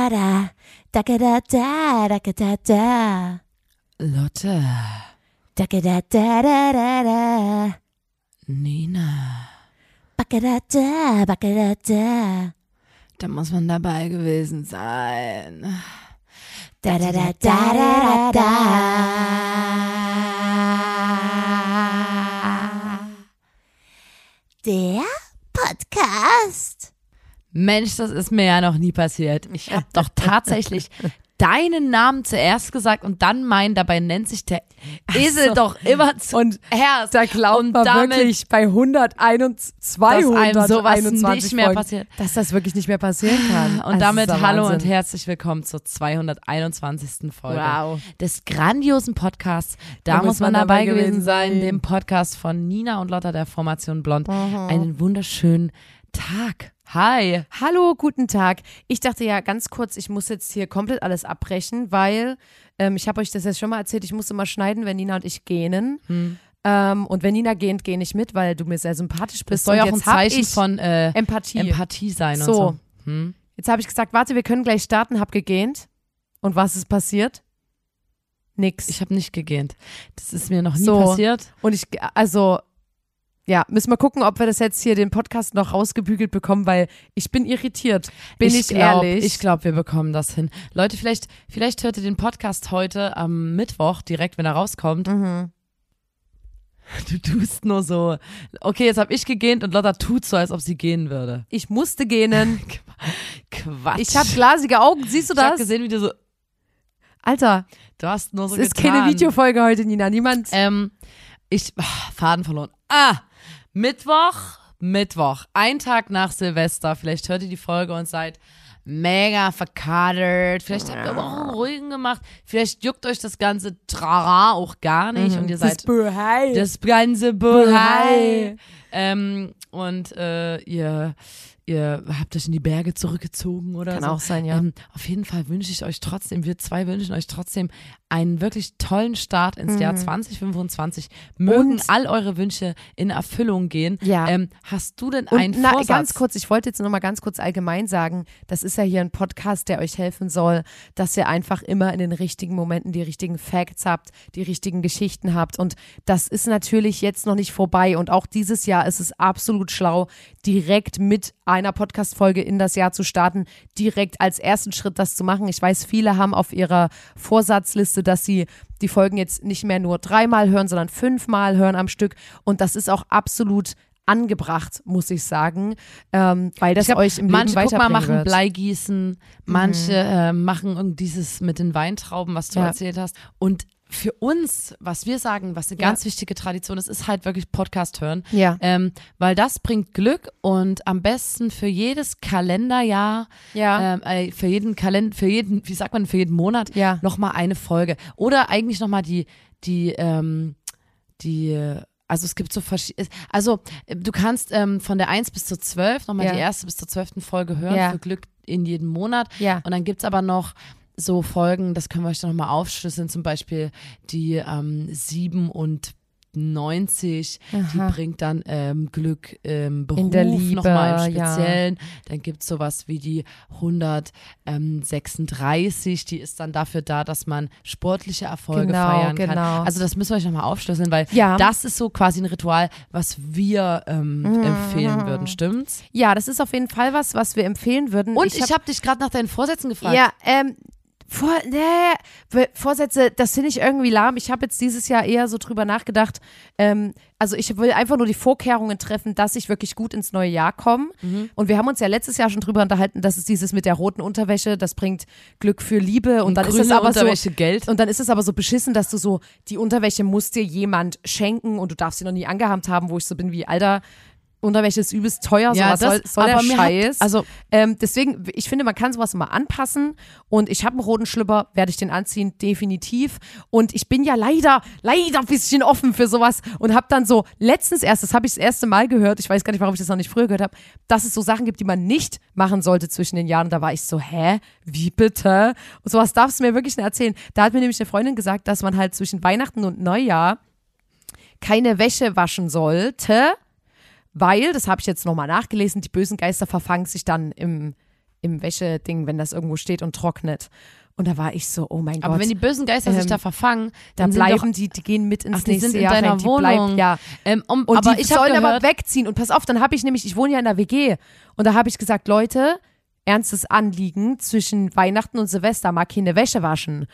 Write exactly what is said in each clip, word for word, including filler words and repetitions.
da da, da da da, da da da. Lotte. Da da da da da da. Nina. Backe da da, backe da da. Da muss man dabei gewesen sein. Da da da da da da. Der Podcast. Mensch, das ist mir ja noch nie passiert. Ich habe doch tatsächlich deinen Namen zuerst gesagt und dann meinen, dabei nennt sich der Esel so. Doch immer zuerst. Da glaubt und man damit, wirklich bei hunderteinundzwanzig, zweihunderteinundzwanzig dass einem sowas nicht mehr Folgen, passiert. dass das wirklich nicht mehr passieren kann. Und Also damit das ist der hallo Wahnsinn. und herzlich willkommen zur zweihunderteinundzwanzigsten Folge Wow. des grandiosen Podcasts. Da, Da muss man dabei gewesen sein, dem Podcast von Nina und Lotta der Formation Blond. Mhm. Einen wunderschönen Tag. Hi. Hallo, guten Tag. Ich dachte ja ganz kurz, ich muss jetzt hier komplett alles abbrechen, weil ähm, ich habe euch das jetzt schon mal erzählt, ich muss immer schneiden, wenn Nina und ich gähnen. Hm. Ähm, und wenn Nina gähnt, gehe ich mit, weil du mir sehr sympathisch Das bist. soll ja Und auch ein jetzt hab Zeichen ich von äh, Empathie. Empathie sein So. und so. Hm? Jetzt habe ich gesagt, warte, wir können gleich starten, hab gegähnt. Und was ist passiert? Nix. Ich habe nicht gegähnt. Das ist mir noch nie So. passiert. Und ich, also, ja, müssen wir gucken, ob wir das jetzt hier den Podcast noch rausgebügelt bekommen, weil ich bin irritiert. Bin ich, glaub, ehrlich? Ich glaube, wir bekommen das hin. Leute, vielleicht, vielleicht hört ihr den Podcast heute am Mittwoch, direkt, wenn er rauskommt. Mhm. Du tust nur so. Okay, jetzt habe ich gegähnt und Lotta tut so, als ob sie gehen würde. Ich musste gähnen. Quatsch. Ich habe glasige Augen. Siehst du Ich habe das? gesehen, wie du so. Alter, Du hast nur so es ist getan. keine Videofolge heute, Nina. Niemand. Ähm, ich, ach, Faden verloren. Ah, Mittwoch, Mittwoch, ein Tag nach Silvester. Vielleicht hört ihr die Folge und seid mega verkadert. Vielleicht habt ihr aber auch einen ruhigen gemacht. Vielleicht juckt euch das ganze Trara auch gar nicht und ihr seid Böhei. das ganze Bohai. Ähm, und äh, ihr Ihr habt euch in die Berge zurückgezogen oder Kann so. auch sein, ja. Ähm, auf jeden Fall wünsche ich euch trotzdem, wir zwei wünschen euch trotzdem einen wirklich tollen Start ins Mhm. Jahr zwanzig fünfundzwanzig. Mögen Und- all eure Wünsche in Erfüllung gehen. Ja. Ähm, hast du denn Und einen na, Vorsatz? ganz kurz, ich wollte jetzt noch mal ganz kurz allgemein sagen, das ist ja hier ein Podcast, der euch helfen soll, dass ihr einfach immer in den richtigen Momenten die richtigen Facts habt, die richtigen Geschichten habt und das ist natürlich jetzt noch nicht vorbei und auch dieses Jahr ist es absolut schlau, direkt mit einer Podcast-Folge in das Jahr zu starten, direkt als ersten Schritt das zu machen. Ich weiß, viele haben auf ihrer Vorsatzliste, dass sie die Folgen jetzt nicht mehr nur dreimal hören, sondern fünfmal hören am Stück und das ist auch absolut angebracht, muss ich sagen, ähm, weil das Ich glaub, euch im manche, Leben guck mal, weiterbringen machen wird. Bleigießen, manche äh, machen irgend dieses mit den Weintrauben, was du Ja. erzählt hast. Und für uns, was wir sagen, was eine Ja. ganz wichtige Tradition ist, ist halt wirklich Podcast hören. Ja. Ähm, weil das bringt Glück und am besten für jedes Kalenderjahr, Ja. ähm, äh, für jeden Kalender, für jeden, wie sagt man, für jeden Monat Ja. nochmal eine Folge. Oder eigentlich nochmal die, die, ähm, die, also es gibt so verschiedene, also äh, du kannst ähm, von der eins bis zur zwölf nochmal Ja. die erste bis zur zwölften Folge hören, Ja. für Glück in jedem Monat. Ja. Und dann gibt's aber noch so Folgen, das können wir euch dann nochmal aufschlüsseln, zum Beispiel die ähm, siebenundneunzig, die Aha. bringt dann ähm, Glück im Beruf In der Liebe, nochmal im ja. Speziellen. Dann gibt's sowas wie die hundertsechsunddreißig, die ist dann dafür da, dass man sportliche Erfolge Genau, feiern kann. genau. Also das müssen wir euch nochmal aufschlüsseln, weil Ja. das ist so quasi ein Ritual, was wir ähm, Mhm. empfehlen würden, stimmt's? Ja, das ist auf jeden Fall was, was wir empfehlen würden. Und ich, hab- habe dich gerade nach deinen Vorsätzen gefragt. Ja, ähm, Vor, nee, Vorsätze, das finde ich irgendwie lahm. Ich habe jetzt dieses Jahr eher so drüber nachgedacht. Ähm, also ich will einfach nur die Vorkehrungen treffen, dass ich wirklich gut ins neue Jahr komme. Mhm. Und wir haben uns ja letztes Jahr schon drüber unterhalten, dass es dieses mit der roten Unterwäsche, das bringt Glück für Liebe. Und, Und dann ist grüne es aber Unterwäsche so, Geld. Und dann ist es aber so beschissen, dass du so, die Unterwäsche muss dir jemand schenken und du darfst sie noch nie angehabt haben, wo ich so bin wie, Alter, Unterwäsche ist übelst teuer, Ja, sowas das- soll, soll der aber mir hat- Scheiß. also- ähm, deswegen, ich finde, man kann sowas immer anpassen und ich habe einen roten Schlüpper, werde ich den anziehen, definitiv. Und ich bin ja leider, leider ein bisschen offen für sowas und habe dann so letztens erst, das habe ich das erste Mal gehört, ich weiß gar nicht, warum ich das noch nicht früher gehört habe, dass es so Sachen gibt, die man nicht machen sollte zwischen den Jahren. Und da war ich so, hä, wie bitte? Und sowas darfst du mir wirklich nicht erzählen. Da hat mir nämlich eine Freundin gesagt, dass man halt zwischen Weihnachten und Neujahr keine Wäsche waschen sollte, weil, das habe ich jetzt nochmal nachgelesen, die bösen Geister verfangen sich dann im, im Wäscheding, wenn das irgendwo steht und trocknet. Und da war ich so, oh mein Aber Gott. wenn die bösen Geister ähm, sich da verfangen, da dann bleiben sind doch, die, die gehen mit ins ach, die nächste sind in Jahr deiner rein. Die Wohnung. bleiben, ja. Ähm, um, Und aber die ich hab sollen gehört, aber wegziehen. Und pass auf, dann habe ich nämlich, ich wohne ja in der W G. Und da habe ich gesagt, Leute, ernstes Anliegen, zwischen Weihnachten und Silvester mag keine Wäsche waschen.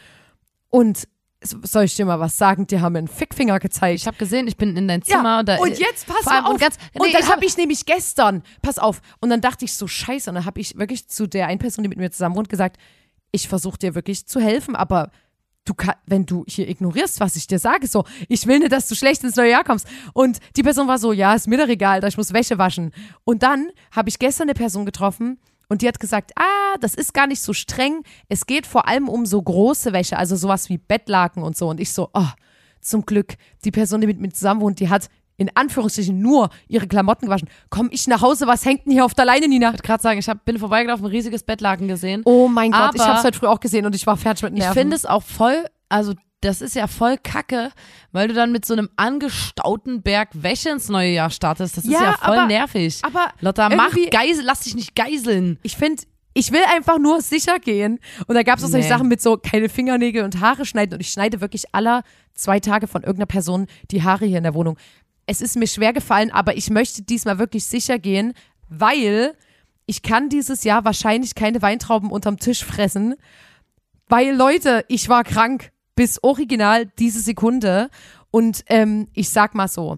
Und soll ich dir mal was sagen? Die haben mir einen Fickfinger gezeigt. ich habe gesehen, ich bin in dein Zimmer. Ja, und, da, und jetzt pass vor allem mal auf. Und, ganz, und nee, dann ich habe ich nämlich gestern, pass auf, und dann dachte ich so, scheiße, und dann habe ich wirklich zu der einen Person, die mit mir zusammen wohnt, gesagt, ich versuche dir wirklich zu helfen, aber du kann, wenn du hier ignorierst, was ich dir sage, so, ich will nicht, dass du schlecht ins neue Jahr kommst. Und die Person war so, ja, ist mir doch egal, ich muss Wäsche waschen. Und dann habe ich gestern eine Person getroffen und die hat gesagt, ah, das ist gar nicht so streng, es geht vor allem um so große Wäsche, also sowas wie Bettlaken und so. Und ich so, oh, zum Glück, die Person, die mit mir zusammen wohnt, die hat in Anführungsstrichen nur ihre Klamotten gewaschen. Komm ich nach Hause, was hängt denn hier auf der Leine, Nina? wollte gerade sagen, ich hab, bin vorbeigelaufen, ein riesiges Bettlaken gesehen. Oh mein Gott, Aber ich habe es heute früh auch gesehen und ich war fertig mit den Ich Nerven. finde es auch voll, also das ist ja voll kacke, weil du dann mit so einem angestauten Berg Wäsche ins neue Jahr startest. Das ist Ja, ja voll aber- nervig. aber Lotta, mach irgendwie- Geisel, lass dich nicht geiseln. Ich finde, ich will einfach nur sicher gehen. Und da gab es auch solche Nee. Sachen mit so keine Fingernägel und Haare schneiden. Und ich schneide wirklich aller zwei Tage von irgendeiner Person die Haare hier in der Wohnung. Es ist mir schwer gefallen, aber ich möchte diesmal wirklich sicher gehen, weil ich kann dieses Jahr wahrscheinlich keine Weintrauben unterm Tisch fressen. Weil, Leute, ich war krank bis original diese Sekunde. Und ähm, ich sag mal so,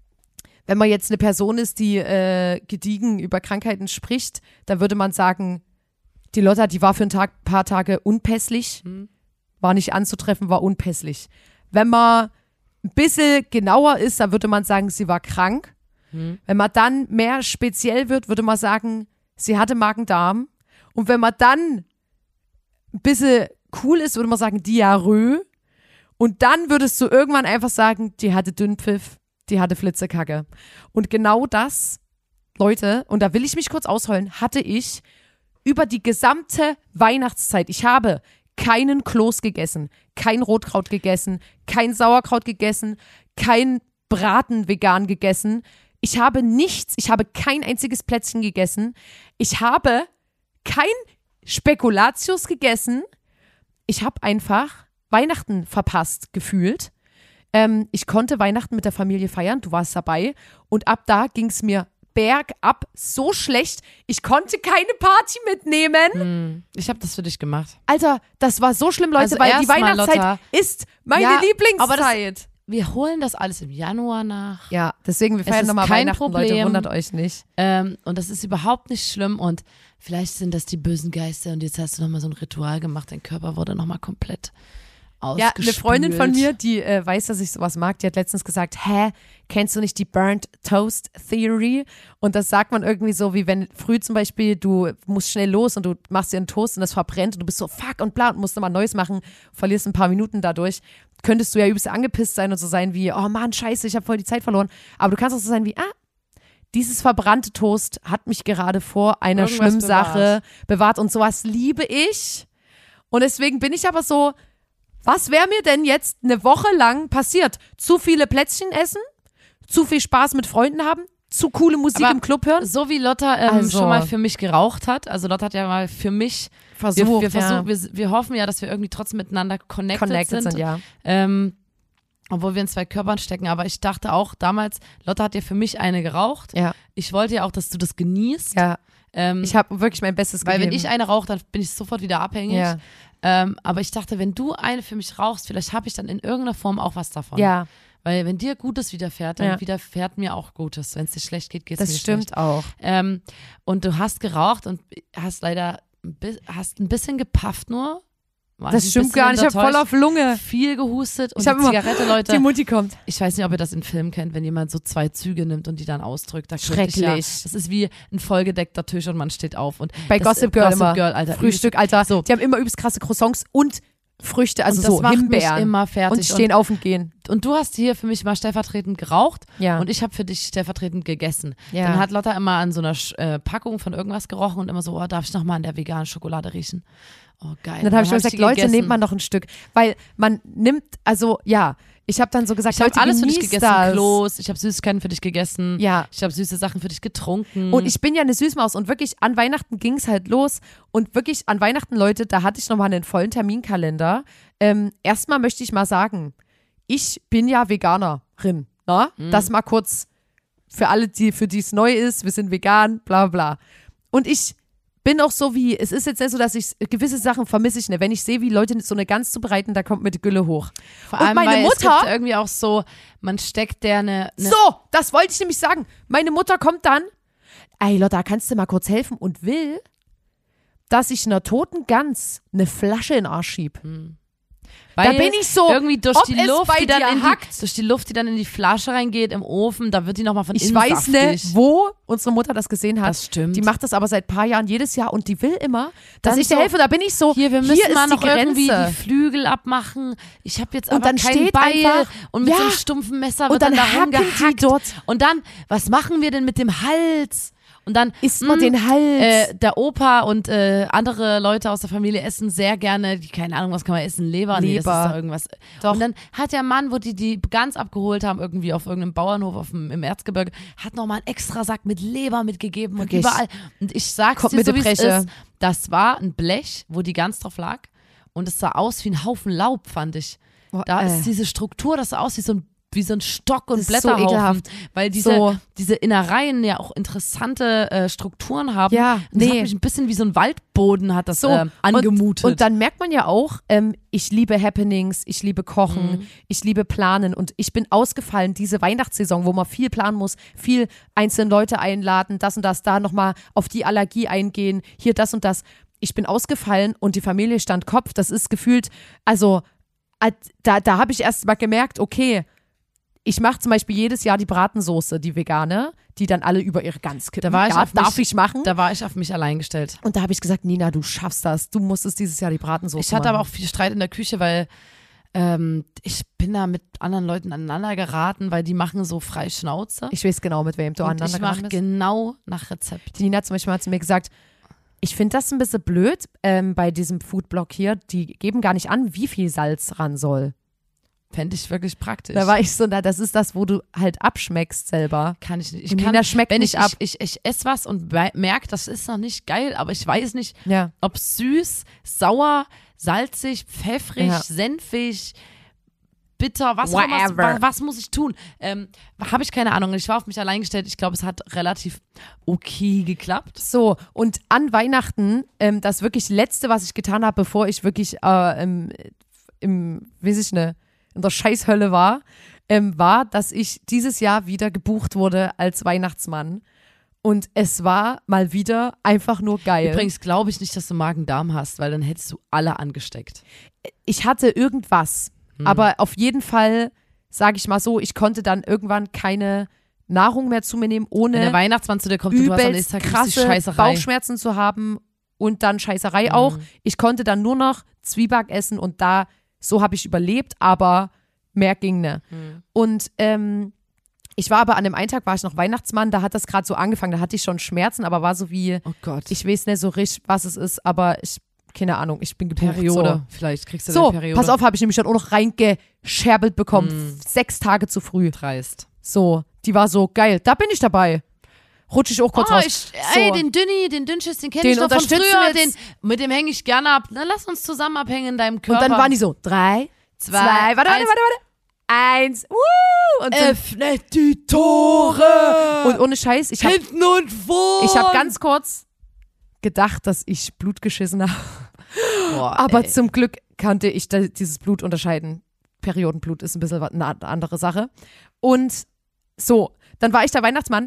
wenn man jetzt eine Person ist, die äh, gediegen über Krankheiten spricht, dann würde man sagen, die Lotta, die war für ein Tag, paar Tage unpässlich, Hm. war nicht anzutreffen, war unpässlich. Wenn man ein bisschen genauer ist, dann würde man sagen, sie war krank. Hm. Wenn man dann mehr speziell wird, würde man sagen, sie hatte Magen-Darm. Und wenn man dann ein bisschen cool ist, würde man sagen, Diarrhoe. Und dann würdest du irgendwann einfach sagen, die hatte Dünnpfiff, die hatte Flitzekacke. Und genau das, Leute, und da will ich mich kurz ausheulen, hatte ich über die gesamte Weihnachtszeit. Ich habe keinen Kloß gegessen, kein Rotkraut gegessen, kein Sauerkraut gegessen, kein Braten vegan gegessen. Ich habe nichts, ich habe kein einziges Plätzchen gegessen. Ich habe kein Spekulatius gegessen. Ich habe einfach Weihnachten verpasst, gefühlt. Ähm, ich konnte Weihnachten mit der Familie feiern, du warst dabei. Und ab da ging es mir bergab so schlecht. Ich konnte keine Party mitnehmen. Ich habe das für dich gemacht. Alter, das war so schlimm, Leute, Also weil die erstmal, Weihnachtszeit Lotta, ist meine ja, aber Lieblingszeit. Wir holen das alles im Januar nach. Ja, deswegen, wir Es feiern ist nochmal kein Weihnachten, Leute, Problem. wundert euch nicht. Ähm, und das ist überhaupt nicht schlimm. Und vielleicht sind das die bösen Geister. Und jetzt hast du nochmal so ein Ritual gemacht. Dein Körper wurde nochmal komplett Ja, ausgespült. eine Freundin von mir, die äh, weiß, dass ich sowas mag, die hat letztens gesagt, hä, kennst du nicht die Burnt Toast Theory? Und das sagt man irgendwie so, wie wenn früh zum Beispiel, du musst schnell los und du machst dir einen Toast und das verbrennt und du bist so fuck und bla und musst nochmal Neues machen, verlierst ein paar Minuten dadurch. Könntest du ja übelst angepisst sein und so sein wie, oh Mann, scheiße, ich habe voll die Zeit verloren. Aber du kannst auch so sein wie, ah, dieses verbrannte Toast hat mich gerade vor einer Irgendwas schlimmen bewahrt. Sache bewahrt und sowas liebe ich. Und deswegen bin ich aber so, was wäre mir denn jetzt eine Woche lang passiert? Zu viele Plätzchen essen? Zu viel Spaß mit Freunden haben? Zu coole Musik Aber im Club hören? So wie Lotta ähm, Also. schon mal für mich geraucht hat. Also Lotta hat ja mal für mich, wir, Versucht, wir, versuchen, ja. wir, wir hoffen ja, dass wir irgendwie trotzdem miteinander connected, Connected sind. sind, ja. Ähm, obwohl wir in zwei Körpern stecken. Aber ich dachte auch damals, Lotta hat ja für mich eine geraucht. Ja, Ich wollte ja auch, dass du das genießt. ja. Ähm, Ich habe wirklich mein Bestes weil gegeben. wenn ich eine rauche, dann bin ich sofort wieder abhängig. ja. Ähm, aber ich dachte, wenn du eine für mich rauchst, vielleicht habe ich dann in irgendeiner Form auch was davon. ja, Weil wenn dir Gutes widerfährt, dann Ja. widerfährt mir auch Gutes. Wenn es dir schlecht geht, geht es mir das schlecht. stimmt auch. Ähm, und du hast geraucht und hast leider ein bi- hast ein bisschen gepafft nur. Warst Das ein stimmt bisschen gar nicht. Ich habe voll untertäuscht, auf Lunge. viel gehustet und Ich hab die immer- Zigarette, Leute. Die Mutti kommt. Ich weiß nicht, ob ihr das in Filmen kennt, wenn jemand so zwei Züge nimmt und die dann ausdrückt. Da könnte ich ja, Schrecklich. das ist wie ein vollgedeckter Tisch und man steht auf. Und Bei das, Gossip Girl Gossip immer. Girl, Alter, Frühstück, Alter. So. Die haben immer übelst krasse Croissants und Früchte, also und das so macht Himbeeren. mich immer fertig. Und stehen auf und gehen. und du hast hier für mich mal stellvertretend geraucht Ja. und ich habe für dich stellvertretend gegessen. Ja. Dann hat Lotta immer an so einer Sch- äh, Packung von irgendwas gerochen und immer so, oh, darf ich noch mal an der veganen Schokolade riechen? Oh, geil. Und dann habe ich mir hab gesagt, die Leute, gegessen. nehmt mal noch ein Stück. Weil man nimmt, also ja, ich habe dann so gesagt, Ich habe Leute, alles für dich genießt gegessen, das. Klos, ich habe Süßigkeiten für dich gegessen, Ja. ich habe süße Sachen für dich getrunken. Und ich bin ja eine Süßmaus und wirklich an Weihnachten ging es halt los und wirklich an Weihnachten, Leute, da hatte ich nochmal einen vollen Terminkalender. Ähm, erstmal möchte ich mal sagen, ich bin ja Veganerin, ne? Mhm. Das mal kurz für alle, die, für die es neu ist, wir sind vegan, bla bla. Und ich bin auch so wie, es ist jetzt nicht so, dass ich gewisse Sachen vermisse ich nicht. Wenn ich sehe, wie Leute so eine Gans zubereiten, da kommt mir die Gülle hoch. Vor und allem, meine weil Mutter- es gibt irgendwie auch so, man steckt der eine, eine So, das wollte ich nämlich sagen. Meine Mutter kommt dann, ey Lotta, kannst du mal kurz helfen und will, dass ich einer toten Gans eine Flasche in den Arsch schieb. Weil Da bin ich so, irgendwie durch ob die es Luft, bei die dann dir in die, hackt. durch die Luft, die dann in die Flasche reingeht im Ofen, da wird die nochmal von Ich innen weiß saftig. nicht, wo unsere Mutter das gesehen hat. Das stimmt. Die macht das aber seit ein paar Jahren jedes Jahr und die will immer, dass Dann ich dir so, helfe. Da bin ich so, Hier, wir müssen hier mal ist noch die Grenze. irgendwie die Flügel abmachen. Ich habe jetzt Und aber dann kein steht Beil einfach- und mit Ja. so einem stumpfen Messer Und wird dann dann, da hacken die rumgehackt. dort. Und dann, was machen wir denn mit dem Hals? Und dann Isst man mh, den Hals. Äh, der Opa und äh, andere Leute aus der Familie essen sehr gerne, die, keine Ahnung, was kann man essen? Leber? Nee, das Leber. ist doch irgendwas. Doch. Und dann hat der Mann, wo die die ganz abgeholt haben, irgendwie auf irgendeinem Bauernhof auf dem, im Erzgebirge, hat nochmal einen extra Sack mit Leber mitgegeben und Wirklich? überall. Und ich sag's Kommt dir mit so, der wie es Breche. ist. Das war ein Blech, wo die Gans drauf lag und es sah aus wie ein Haufen Laub, fand ich. Boah, Da äh. ist diese Struktur, das sah aus wie so ein wie so ein Stock und Das ist so Blätterhaufen, ekelhaft. weil diese, So. diese Innereien ja auch interessante äh, Strukturen haben. Ja, Und das nee. hat mich ein bisschen wie so ein Waldboden hat das So, äh, angemutet. Und, und dann merkt man ja auch, ähm, ich liebe Happenings, ich liebe Kochen, Mhm. ich liebe Planen und ich bin ausgefallen, diese Weihnachtssaison, wo man viel planen muss, viel einzelne Leute einladen, das und das, da nochmal auf die Allergie eingehen, hier das und das. Ich bin ausgefallen und die Familie stand Kopf. Das ist gefühlt, also äh, da, da habe ich erst mal gemerkt, okay, ich mache zum Beispiel jedes Jahr die Bratensoße, die vegane, die dann alle über ihre Gans kippen. Da war ich ja, auf darf mich- ich machen? da war ich auf mich allein gestellt. Und da habe ich gesagt, Nina, du schaffst das. Du musstest dieses Jahr die Bratensoße Ich hatte machen. aber auch viel Streit in der Küche, weil ähm, ich bin da mit anderen Leuten aneinander geraten, weil die machen so frei Schnauze. Ich weiß genau, mit wem du und aneinander ich mache geraten bist. genau nach Rezept. Die Nina zum Beispiel hat zu mir gesagt, ich finde das ein bisschen blöd ähm, bei diesem Foodblog hier. Die geben gar nicht an, wie viel Salz ran soll. Fände ich wirklich praktisch. Da war ich so, na, das ist das, wo du halt abschmeckst selber. kann ich nicht. Ich Und kann, Nina schmeckt wenn nicht ich, ab. Ich, ich, ich esse was und merke, das ist noch nicht geil, aber ich weiß nicht, Ja. ob süß, sauer, salzig, pfeffrig, Ja. senfig, bitter, was, auch immer, Whatever. was, was muss ich tun? Ähm, Habe ich keine Ahnung. Ich war auf mich allein gestellt. Ich glaube, es hat relativ okay geklappt. So, und an Weihnachten, ähm, das wirklich Letzte, was ich getan habe, bevor ich wirklich äh, im, im, weiß ich ne, in der Scheißhölle war, ähm, war, dass ich dieses Jahr wieder gebucht wurde als Weihnachtsmann. Und es war mal wieder einfach nur geil. Übrigens glaube ich nicht, dass du Magen-Darm hast, weil dann hättest du alle angesteckt. Ich hatte irgendwas, Hm. aber auf jeden Fall, sage ich mal so, ich konnte dann irgendwann keine Nahrung mehr zu mir nehmen, Wenn der ohne Weihnachtsmann zu dir kommt und du hast am übelst nächsten Tag richtig krasse Scheißerei. Bauchschmerzen zu haben und dann Scheißerei auch. Ich konnte dann nur noch Zwieback essen und da, so habe ich überlebt, aber mehr ging ne. Und ähm, ich war aber an dem einen Tag, war ich noch Weihnachtsmann, da hat das gerade so angefangen, da hatte ich schon Schmerzen, aber war so wie, Oh Gott. ich weiß nicht so richtig, was es ist, aber ich, keine Ahnung, ich bin gebucht. Periode. Vielleicht kriegst du So, eine Periode. pass auf, habe ich nämlich dann auch noch reingescherbelt bekommen. Sechs Tage zu früh. Dreist. So, die war so geil. Da bin ich dabei. Rutsche ich auch kurz Oh, raus. ich, so. ey, den Dünni, den Dünnschiss, den kenne Den ich noch von unterstützen früher. wir Den, jetzt. mit dem hänge ich gerne ab. Na, lass uns zusammen abhängen in deinem Körper. Und dann waren die so, drei, zwei, Zwei, warte, warte, eins. warte, warte. Eins, wuh, und, so, Öffnet die Tore! und ohne Scheiß, ich habe hinten und vorn! ich hab ganz kurz gedacht, dass ich Blut geschissen habe. Boah, Aber ey. zum Glück kannte ich da, dieses Blut unterscheiden. Periodenblut ist ein bisschen was- eine andere Sache. Und so, dann war ich der Weihnachtsmann.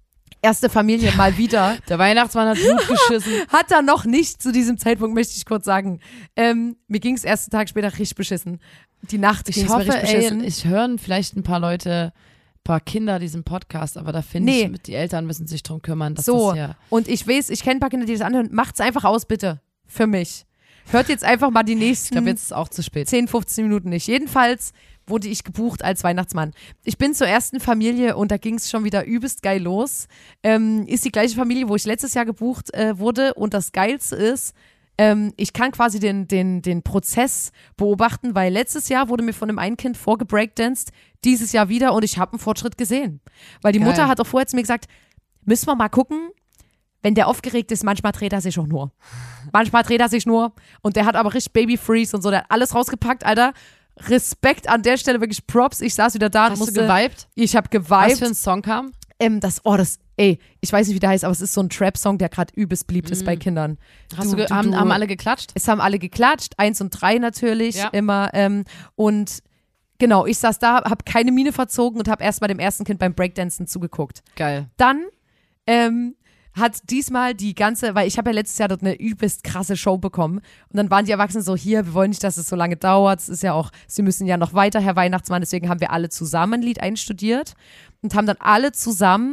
Erste Familie mal wieder. Der Weihnachtsmann hat Blut geschissen. Hat er noch nicht zu diesem Zeitpunkt, möchte ich kurz sagen. Ähm, mir ging es ersten Tag später richtig beschissen. Die Nacht ging Ich es mir hoffe, richtig ey, beschissen. ich hören vielleicht ein paar Leute, ein paar Kinder diesen Podcast, aber da finde Nee. ich, die Eltern müssen sich drum kümmern, dass so, das hier und ich weiß, ich kenne ein paar Kinder, die das anhören. Macht's einfach aus, bitte. Für mich. hört jetzt einfach mal die Ich nächsten glaube, jetzt ist es auch zu spät. zehn, fünfzehn Minuten nicht. Jedenfalls wurde ich gebucht als Weihnachtsmann. Ich bin zur ersten Familie und da ging es schon wieder übelst geil los. Ähm, ist die gleiche Familie, wo ich letztes Jahr gebucht äh, wurde und das Geilste ist, ähm, ich kann quasi den, den, den Prozess beobachten, weil letztes Jahr wurde mir von dem einen Kind vorgebreakdanced, dieses Jahr wieder und ich habe einen Fortschritt gesehen. Weil die Geil. Mutter hat auch vorher zu mir gesagt, müssen wir mal gucken, wenn der aufgeregt ist, manchmal dreht er sich auch nur. Manchmal dreht er sich nur und der hat aber richtig Baby Freeze und so, der hat alles rausgepackt, Alter. Respekt an der Stelle, wirklich Props. Ich saß wieder da und Hast musste, du geweibt? ich habe Was geweibt. für ein Song kam? Ähm, das, oh, das, ey, ich weiß nicht, wie der heißt, aber es ist so ein Trap-Song, der gerade übelst beliebt ist bei Kindern. Hast du, ge- haben, haben alle geklatscht? Es haben alle geklatscht, eins und drei natürlich, Ja. immer. Ähm, und genau, ich saß da, habe keine Miene verzogen und habe erst mal dem ersten Kind beim Breakdancen zugeguckt. Geil. Dann ähm, hat diesmal die ganze, weil ich habe ja letztes Jahr dort eine übelst krasse Show bekommen und dann waren die Erwachsenen so, hier, wir wollen nicht, dass es so lange dauert, es ist ja auch, sie müssen ja noch weiter, Herr Weihnachtsmann, deswegen haben wir alle zusammen ein Lied einstudiert und haben dann alle zusammen,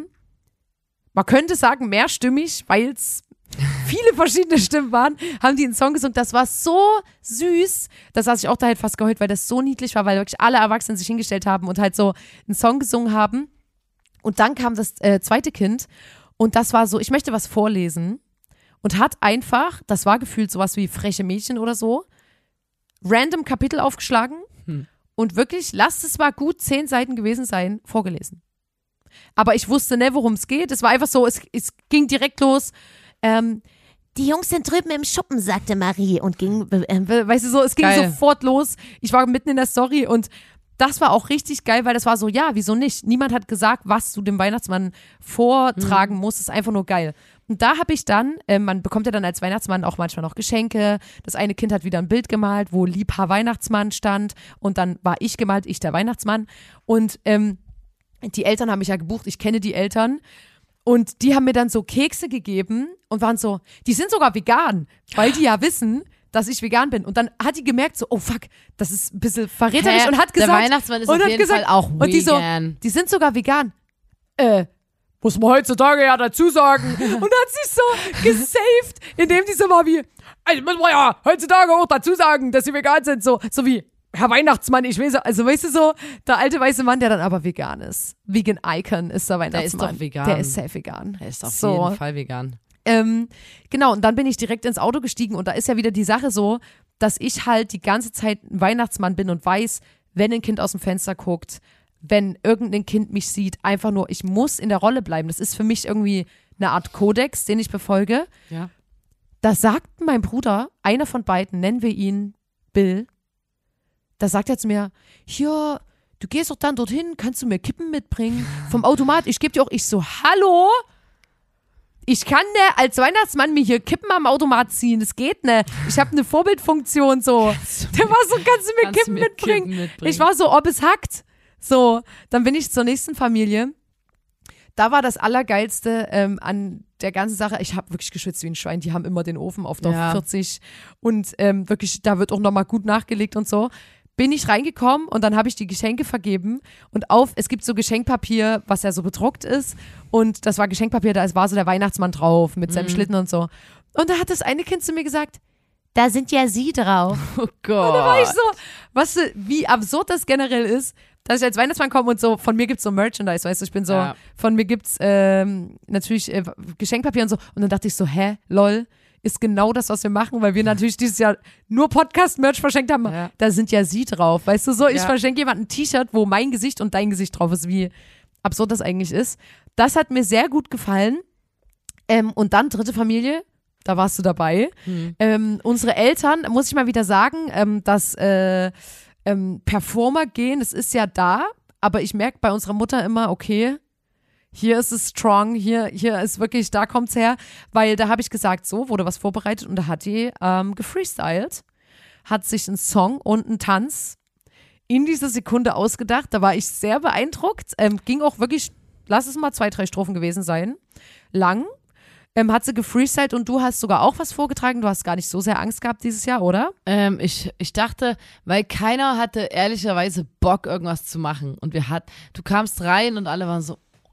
man könnte sagen mehrstimmig, weil es viele verschiedene Stimmen waren, haben die einen Song gesungen, das war so süß, da saß ich auch da halt fast geheult, weil das so niedlich war, weil wirklich alle Erwachsenen sich hingestellt haben und halt so einen Song gesungen haben und dann kam das äh, zweite Kind und das war so, ich möchte was vorlesen und hat einfach, das war gefühlt sowas wie Freche Mädchen oder so, random Kapitel aufgeschlagen Hm. und wirklich, lasst es mal gut zehn Seiten gewesen sein, vorgelesen. Aber ich wusste nicht, worum es geht. Es war einfach so, es, es ging direkt los. Ähm, Die Jungs sind drüben im Schuppen, sagte Marie und ging. ähm, weißt du so, es ging Geil. sofort los. Ich war mitten in der Story und das war auch richtig geil, weil das war so, ja, wieso nicht? Niemand hat gesagt, was du dem Weihnachtsmann vortragen musst. Das ist einfach nur geil. Und da habe ich dann, äh, man bekommt ja dann als Weihnachtsmann auch manchmal noch Geschenke. Das eine Kind hat wieder ein Bild gemalt, wo Liebhaber Weihnachtsmann stand. Und dann war ich gemalt, ich der Weihnachtsmann. Und ähm, die Eltern haben mich ja gebucht, ich kenne die Eltern. Und die haben mir dann so Kekse gegeben und waren so, die sind sogar vegan, weil die ja wissen, dass ich vegan bin. Und dann hat die gemerkt so, oh fuck, das ist ein bisschen verräterisch Hä? und hat gesagt. Der Weihnachtsmann ist und auf hat jeden gesagt, Fall auch und die so, vegan. die sind sogar vegan. Äh, muss man heutzutage ja dazu sagen. Und hat sich so gesaved, indem die so war wie, also muss man ja heutzutage auch dazu sagen, dass sie vegan sind. So, so wie, Herr Weihnachtsmann, ich weiß, also weißt du so, der alte weiße Mann, der dann aber vegan ist. Vegan Icon ist der Weihnachtsmann. ist doch vegan. Der ist safe vegan. Er ist auf so. jeden Fall vegan. Ähm, genau, und dann bin ich direkt ins Auto gestiegen und da ist ja wieder die Sache so, dass ich halt die ganze Zeit ein Weihnachtsmann bin und weiß, wenn ein Kind aus dem Fenster guckt, wenn irgendein Kind mich sieht, einfach nur, ich muss in der Rolle bleiben. Das ist für mich irgendwie eine Art Kodex, den ich befolge. Ja. Da sagt mein Bruder, einer von beiden, nennen wir ihn Bill, da sagt er zu mir, ja, du gehst doch dann dorthin, kannst du mir Kippen mitbringen vom Automat, ich gebe dir auch, ich so, hallo? Ich kann ne, als Weihnachtsmann mir hier Kippen am Automat ziehen, das geht ne. Ich habe eine Vorbildfunktion so. Der war so, kannst du mir, Kannst Kippen, du mir mitbringen? Kippen mitbringen? Ich war so, ob es hackt. So, dann bin ich zur nächsten Familie. Da war das Allergeilste ähm, an der ganzen Sache. Ich habe wirklich geschwitzt wie ein Schwein. Die haben immer den Ofen auf Ja. vierzig und ähm, wirklich, da wird auch nochmal gut nachgelegt und so. Bin ich reingekommen und dann habe ich die Geschenke vergeben und auf, es gibt so Geschenkpapier, was ja so bedruckt ist und das war Geschenkpapier, da war so der Weihnachtsmann drauf mit seinem Mhm. Schlitten und so. Und da hat das eine Kind zu mir gesagt, Da sind ja sie drauf. Oh Gott. da war ich so, was, wie absurd das generell ist, dass ich als Weihnachtsmann komme und so, von mir gibt's so Merchandise, weißt du, ich bin so, Ja. von mir gibt's ähm, natürlich äh, Geschenkpapier und so und dann dachte ich so, hä, lol, ist genau das, was wir machen, weil wir natürlich dieses Jahr nur Podcast-Merch verschenkt haben. Ja. Da sind ja sie drauf, weißt du so, ich Ja. verschenke jemandem ein T-Shirt, wo mein Gesicht und dein Gesicht drauf ist, wie absurd das eigentlich ist. Das hat mir sehr gut gefallen. Ähm, und dann dritte Familie, da warst du dabei. Hm. Ähm, unsere Eltern, muss ich mal wieder sagen, ähm, dass äh, ähm, Performer gehen, das ist ja da, aber ich merke bei unserer Mutter immer, okay, hier ist es strong, hier, hier ist wirklich, da kommt's her, weil da habe ich gesagt, so, wurde was vorbereitet und da hat die ähm, gefreestylt, hat sich einen Song und einen Tanz in dieser Sekunde ausgedacht, da war ich sehr beeindruckt, ähm, ging auch wirklich, lass es mal zwei, drei Strophen gewesen sein, lang, ähm, hat sie gefreestylt und du hast sogar auch was vorgetragen, du hast gar nicht so sehr Angst gehabt dieses Jahr, oder? Ähm, ich, ich dachte, weil keiner hatte ehrlicherweise Bock, irgendwas zu machen. Und wir hat, du kamst rein und alle waren so,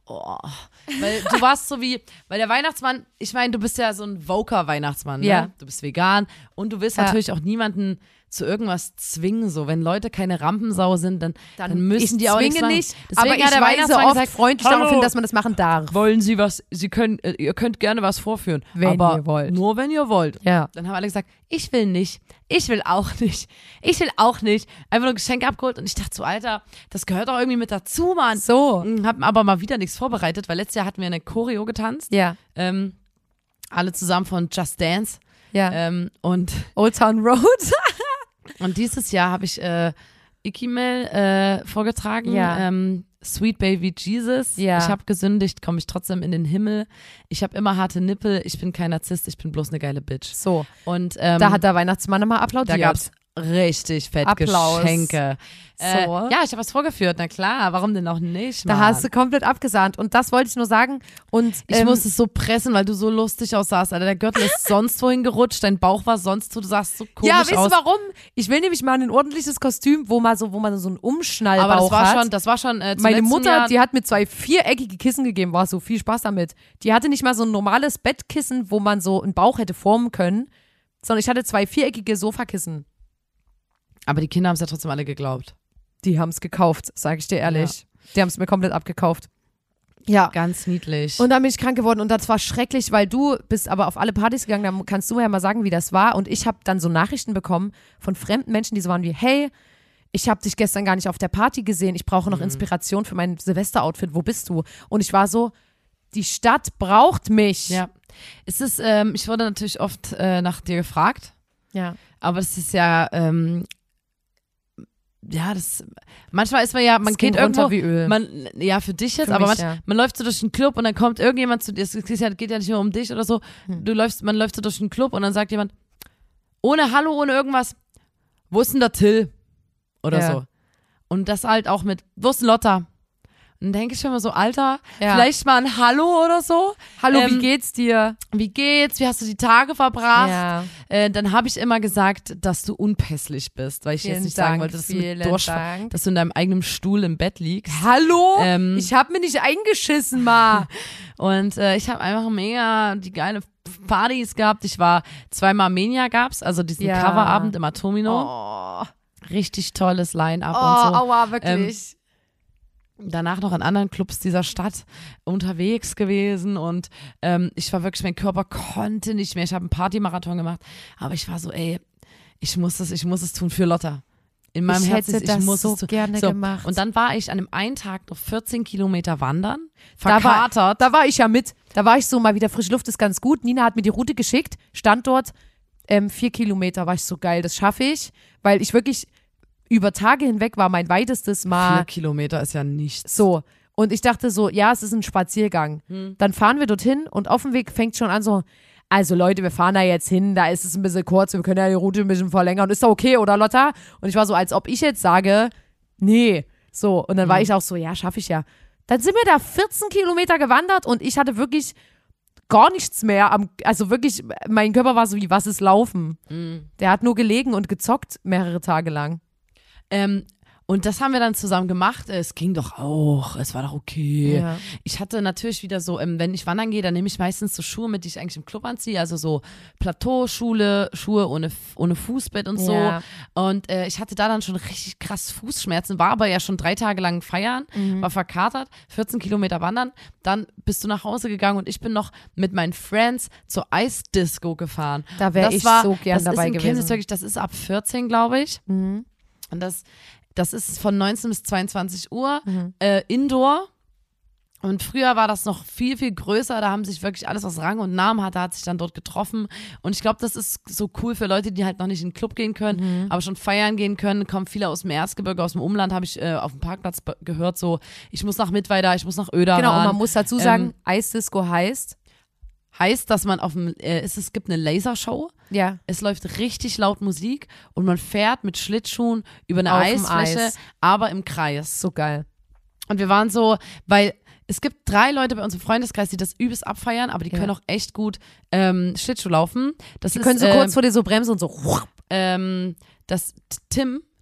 Oh, weil du warst so wie, weil der Weihnachtsmann, ich meine, du bist ja so ein Woker-Weihnachtsmann, ne? Ja. Du bist vegan und du willst Ja. natürlich auch niemanden zu irgendwas zwingen, so. Wenn Leute keine Rampensau sind, dann, dann, müssen ich die auch nichts zwinge machen. nicht, Deswegen aber hat ich der weise Weihnachtsmann oft gesagt, freundlich hallo, darauf hin, dass man das machen darf. wollen Sie was, Sie können, äh, ihr könnt gerne was vorführen, Wenn aber ihr wollt. nur wenn ihr wollt. Ja. Dann haben alle gesagt, ich will nicht, ich will auch nicht, ich will auch nicht. Einfach nur Geschenke abgeholt und ich dachte so, Alter, das gehört doch irgendwie mit dazu, Mann. So. Haben aber mal wieder nichts vorbereitet, weil letztes Jahr hatten wir eine Choreo getanzt. Ja. Ähm, alle zusammen von Just Dance. Ja. Ähm, und, Old Town Road. und dieses Jahr habe ich äh, Ikimel äh, vorgetragen. Ja. Ähm, Sweet Baby Jesus. Ja. Ich habe gesündigt, komme ich trotzdem in den Himmel. Ich habe immer harte Nippel. Ich bin kein Narzisst, ich bin bloß eine geile Bitch. So. Und ähm, Da hat der Weihnachtsmann nochmal da applaudiert. gab's richtig fett Applaus. Geschenke. Äh, So. ja, ich habe was vorgeführt, na klar, warum denn auch nicht, Da Mann? hast du komplett abgesahnt. Und das wollte ich nur sagen. Und Ich ähm, musste es so pressen, weil du so lustig aussahst, Alter. Der Gürtel ist sonst wohin gerutscht, dein Bauch war sonst wo, du sahst so komisch ja, weißt aus. du warum? Ich will nämlich mal ein ordentliches Kostüm, wo man so, wo man so einen Umschnallbauch Aber das war hat. schon, das war schon äh, zum Meine letzten Mutter, Jahr, die hat mir zwei viereckige Kissen gegeben, war so viel Spaß damit. Die hatte nicht mal so ein normales Bettkissen, wo man so einen Bauch hätte formen können, sondern ich hatte zwei viereckige Sofakissen. aber die Kinder haben es ja trotzdem alle geglaubt. Die haben es gekauft, sage ich dir ehrlich. Die haben es mir komplett abgekauft. Ja. Ganz niedlich. Und dann bin ich krank geworden und das war schrecklich, weil du bist aber auf alle Partys gegangen, da kannst du mir ja mal sagen, wie das war. Und ich habe dann so Nachrichten bekommen von fremden Menschen, die so waren wie, hey, ich habe dich gestern gar nicht auf der Party gesehen, ich brauche noch Mhm. Inspiration für mein Silvester-Outfit, wo bist du? Und ich war so, die Stadt braucht mich. ja. Es ist, ähm, ich wurde natürlich oft äh, nach dir gefragt, Ja. aber es ist ja, ähm, ja, das, manchmal ist man ja, man Es ging geht irgendwo, runter wie Öl. man, ja, für dich jetzt, Für aber mich, manch, ja. man läuft so durch den Club und dann kommt irgendjemand zu dir, es geht ja, geht ja nicht nur um dich oder so, Hm. du läufst, man läuft so durch den Club und dann sagt jemand, ohne Hallo, ohne irgendwas, wo ist denn der Till? Oder Ja. so. Und das halt auch mit, wo ist denn Lotta? Und dann denke ich mir immer so, Alter, Ja. vielleicht mal ein Hallo oder so. Hallo, Ähm, wie geht's dir? Wie geht's? Wie hast du die Tage verbracht? Ja. Äh, dann habe ich immer gesagt, dass du unpässlich bist, weil ich Vielen jetzt nicht Dank, sagen wollte, dass du, mit vielen Durchfall, Dank. dass du in deinem eigenen Stuhl im Bett liegst. Hallo? Ähm, ich habe mir nicht eingeschissen, ma. Und äh, ich habe einfach mega die geile Partys gehabt. Ich war zweimal Armenia gab's, also diesen Ja. Coverabend im Atomino. Oh, Richtig tolles Line-Up oh und so. aua, wirklich. Danach noch in anderen Clubs dieser Stadt unterwegs gewesen und ähm, ich war wirklich, mein Körper konnte nicht mehr. Ich habe einen Partymarathon gemacht, aber ich war so, ey, ich muss das, ich muss es tun für Lotta. In meinem Ich Herzen, hätte ist, ich das muss so es tun. gerne gemacht. Und dann war ich an dem einen Tag noch vierzehn Kilometer wandern, Da war, verkatert. da war ich ja mit. Da war ich so mal wieder, frische Luft ist ganz gut. Nina hat mir die Route geschickt, stand dort, ähm, vier Kilometer, war ich so geil, das schaffe ich, weil ich wirklich über Tage hinweg war mein weitestes Mal Vier Kilometer ist ja nichts. so. Und ich dachte so, ja, es ist ein Spaziergang. Hm. Dann fahren wir dorthin und auf dem Weg fängt schon an so, also Leute, wir fahren da jetzt hin, da ist es ein bisschen kurz, wir können ja die Route ein bisschen verlängern. Ist da okay, oder Lotta? Und ich war so, als ob ich jetzt sage, nee. So, und dann war Mhm. ich auch so, ja, schaffe ich ja. Dann sind wir da vierzehn Kilometer gewandert und ich hatte wirklich gar nichts mehr. Am, also wirklich, mein Körper war so wie, was ist Laufen? Mhm. Der hat nur gelegen und gezockt mehrere Tage lang. Ähm, und das haben wir dann zusammen gemacht. Es ging doch auch. Es war doch okay. Ja. Ich hatte natürlich wieder so, ähm, wenn ich wandern gehe, dann nehme ich meistens so Schuhe mit, die ich eigentlich im Club anziehe. Also so Plateauschuhe, Schuhe ohne, ohne Fußbett und so. Ja. Und äh, ich hatte da dann schon richtig krass Fußschmerzen, war aber ja schon drei Tage lang feiern, Mhm. war verkatert, vierzehn Kilometer wandern. Dann bist du nach Hause gegangen und ich bin noch mit meinen Friends zur Eisdisco gefahren. Da wäre Das ich war, so gern das dabei ist in gewesen. Chemnitz wirklich, das ist ab vierzehn, glaube ich. Mhm. Und das, das ist von neunzehn bis zweiundzwanzig Uhr, Mhm. äh, Indoor. Und früher war das noch viel, viel größer. Da haben sich wirklich alles, was Rang und Namen hatte, hat sich dann dort getroffen. Und ich glaube, das ist so cool für Leute, die halt noch nicht in den Club gehen können, Mhm. aber schon feiern gehen können. Kommen viele aus dem Erzgebirge, aus dem Umland, habe ich äh, auf dem Parkplatz be- gehört, so, ich muss nach Mittweida, ich muss nach Öder. Genau, und man muss dazu sagen, Ähm, Eisdisco heißt, Heißt, dass man auf dem, äh, es, es gibt eine Lasershow. ja, Es läuft richtig laut Musik und man fährt mit Schlittschuhen über eine Auf dem Eisfläche, Eis. aber im Kreis. so geil. Und wir waren so, weil es gibt drei Leute bei uns im Freundeskreis, die das übelst abfeiern, aber die Ja. können auch echt gut ähm, Schlittschuh laufen. Das Die ist, können so äh, kurz vor dir so bremsen und so. ähm, das Tim,